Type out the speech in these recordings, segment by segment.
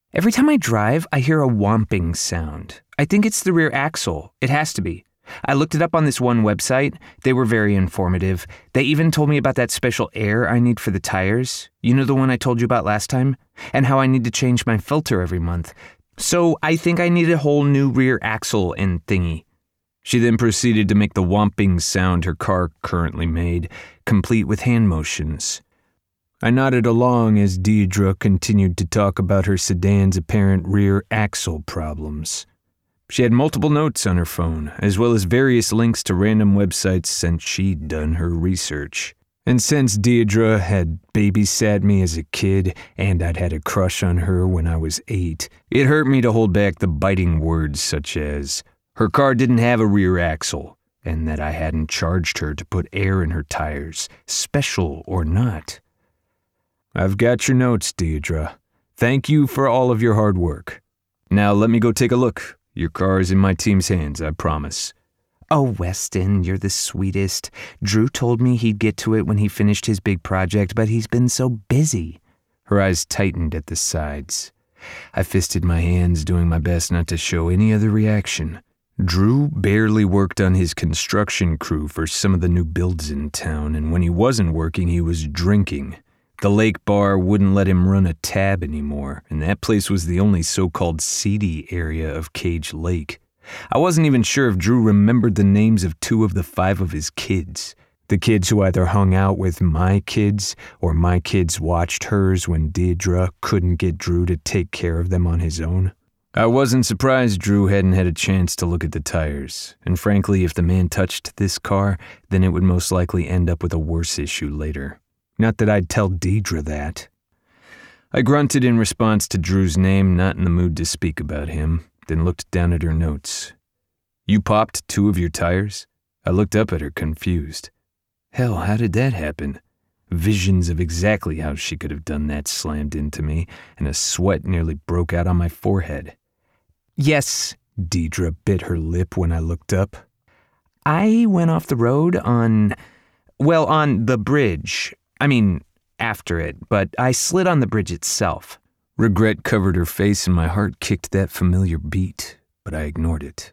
Every time I drive, I hear a whomping sound. I think it's the rear axle. It has to be. I looked it up on this one website. They were very informative. They even told me about that special air I need for the tires. You know the one I told you about last time? And how I need to change my filter every month. So I think I need a whole new rear axle and thingy. She then proceeded to make the whomping sound her car currently made, complete with hand motions. I nodded along as Deirdre continued to talk about her sedan's apparent rear axle problems. She had multiple notes on her phone, as well as various links to random websites since she'd done her research. And since Deirdre had babysat me as a kid, and I'd had a crush on her when I was 8, it hurt me to hold back the biting words such as, her car didn't have a rear axle, and that I hadn't charged her to put air in her tires, special or not. I've got your notes, Deirdre. Thank you for all of your hard work. Now let me go take a look. Your car is in my team's hands, I promise. Oh, Weston, you're the sweetest. Drew told me he'd get to it when he finished his big project, but he's been so busy. Her eyes tightened at the sides. I fisted my hands, doing my best not to show any other reaction. Drew barely worked on his construction crew for some of the new builds in town, and when he wasn't working, he was drinking. The lake bar wouldn't let him run a tab anymore, and that place was the only so-called seedy area of Cage Lake. I wasn't even sure if Drew remembered the names of 2 of the 5 of his kids. The kids who either hung out with my kids, or my kids watched hers when Deirdre couldn't get Drew to take care of them on his own. I wasn't surprised Drew hadn't had a chance to look at the tires, and frankly, if the man touched this car, then it would most likely end up with a worse issue later. Not that I'd tell Deirdre that. I grunted in response to Drew's name, not in the mood to speak about him, then looked down at her notes. You popped 2 of your tires? I looked up at her, confused. Hell, how did that happen? Visions of exactly how she could have done that slammed into me, and a sweat nearly broke out on my forehead. Yes, Deirdre bit her lip when I looked up. I went off the road on the bridge. After it, but I slid on the bridge itself. Regret covered her face and my heart kicked that familiar beat, but I ignored it.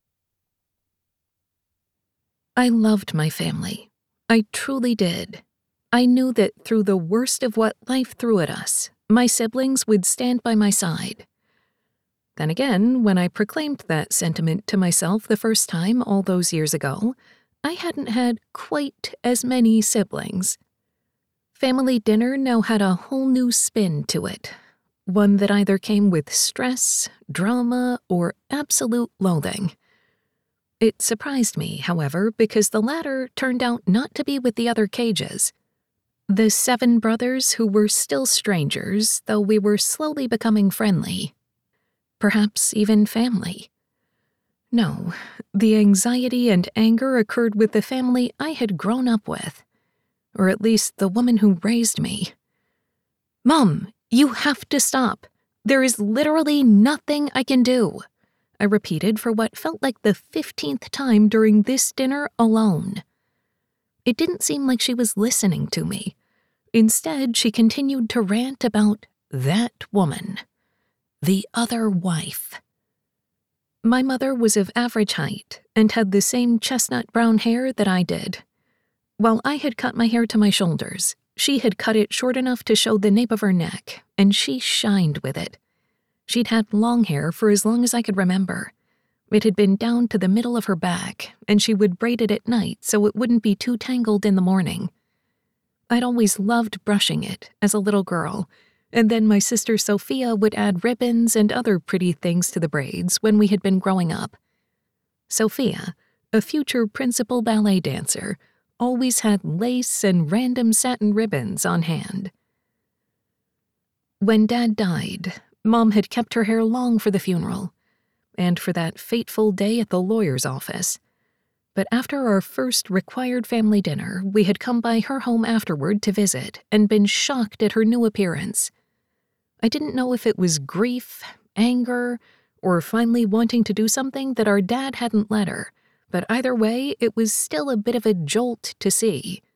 I loved my family. I truly did. I knew that through the worst of what life threw at us, my siblings would stand by my side. Then again, when I proclaimed that sentiment to myself the first time all those years ago, I hadn't had quite as many siblings. Family dinner now had a whole new spin to it, one that either came with stress, drama, or absolute loathing. It surprised me, however, because the latter turned out not to be with the other Cages. The 7 brothers who were still strangers, though we were slowly becoming friendly. Perhaps even family. No, the anxiety and anger occurred with the family I had grown up with. Or at least the woman who raised me. Mom, you have to stop. There is literally nothing I can do, I repeated for what felt like the 15th time during this dinner alone. It didn't seem like she was listening to me. Instead, she continued to rant about that woman, the other wife. My mother was of average height and had the same chestnut brown hair that I did. While I had cut my hair to my shoulders, she had cut it short enough to show the nape of her neck, and she shined with it. She'd had long hair for as long as I could remember. It had been down to the middle of her back, and she would braid it at night so it wouldn't be too tangled in the morning. I'd always loved brushing it as a little girl, and then my sister Sophia would add ribbons and other pretty things to the braids when we had been growing up. Sophia, a future principal ballet dancer, always had lace and random satin ribbons on hand. When Dad died, Mom had kept her hair long for the funeral, and for that fateful day at the lawyer's office. But after our first required family dinner, we had come by her home afterward to visit and been shocked at her new appearance. I didn't know if it was grief, anger, or finally wanting to do something that our dad hadn't let her, but either way, it was still a bit of a jolt to see.